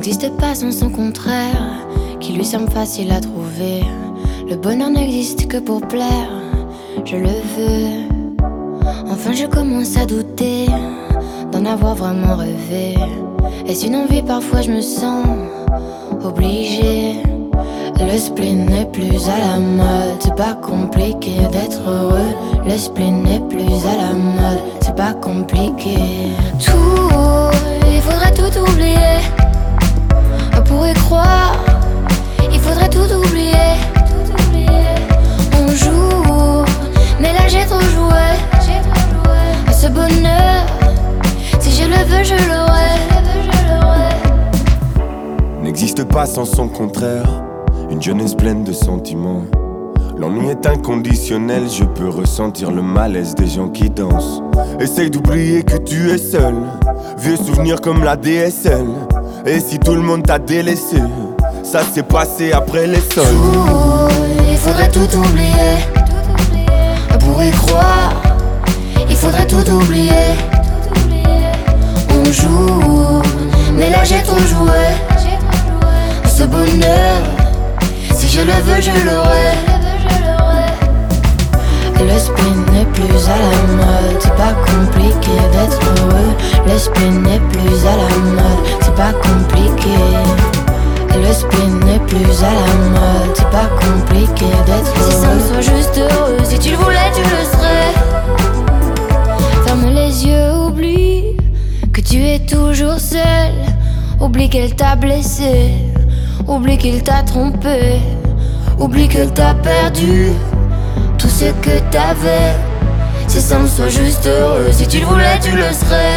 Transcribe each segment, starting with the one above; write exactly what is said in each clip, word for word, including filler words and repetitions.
n'existe pas sans son contraire, qui lui semble facile à trouver. Le bonheur n'existe que pour plaire, je le veux. Enfin je commence à douter d'en avoir vraiment rêvé. Est-ce une envie? Parfois je me sens obligée. Le spleen n'est plus à la mode, c'est pas compliqué d'être heureux. Le spleen n'est plus à la mode, c'est pas compliqué. Tout, il faudrait tout oublier. On pourrait croire, il faudrait tout oublier. On joue, mais là j'ai trop joué. Ce bonheur, si je le veux, je l'aurai. N'existe pas sans son contraire. Une jeunesse pleine de sentiments. L'ennui est inconditionnel, je peux ressentir le malaise des gens qui dansent. Essaye d'oublier que tu es seul. Vieux souvenirs comme la D S L. Et si tout le monde t'a délaissé, ça s'est passé après les sols. Tout, il faudrait tout oublier. On pourrait croire, il faudrait tout oublier. On joue, mais là j'ai trop joué. Ce bonheur, si je le veux, je l'aurai. Le spleen n'est plus à la mode, c'est pas compliqué d'être heureux. Le spleen n'est plus à la mode, c'est pas compliqué. Le spleen n'est plus à la mode, c'est pas compliqué d'être heureux. Si simple, sois juste heureux, si tu le voulais, tu le serais. Ferme les yeux, oublie que tu es toujours seul. Oublie qu'elle t'a blessé, oublie qu'il t'a trompé, oublie qu'elle t'a perdu tout ce que t'avais. C'est simple, sois juste heureux, si tu le voulais, tu le serais.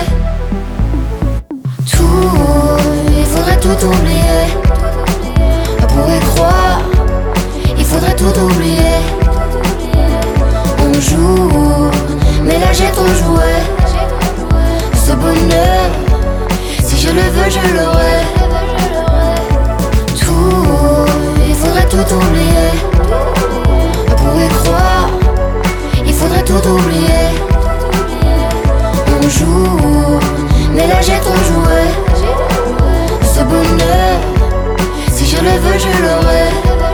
Tout, il faudrait tout oublier. On pourrait croire, il faudrait tout oublier. On joue, mais là j'ai trop joué. Ce bonheur, si je le veux, je l'aurai. Il faudrait tout oublier. On pourrait croire, il faudrait tout oublier. On joue, mais là j'ai trop joué. Ce bonheur, si je le veux, je l'aurai.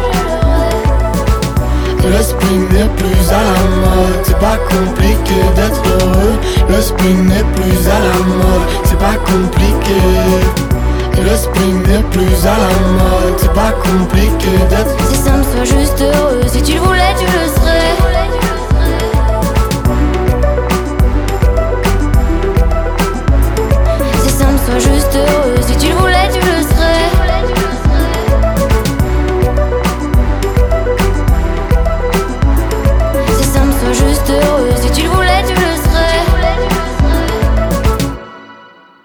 Le spleen n'est plus à la mode, c'est pas compliqué d'être heureux. Le spleen n'est plus à la mode, c'est pas compliqué. Le spleen n'est plus à la mode, c'est pas compliqué d'être. C'est simple, sois juste heureux, si tu le voulais, tu le serais.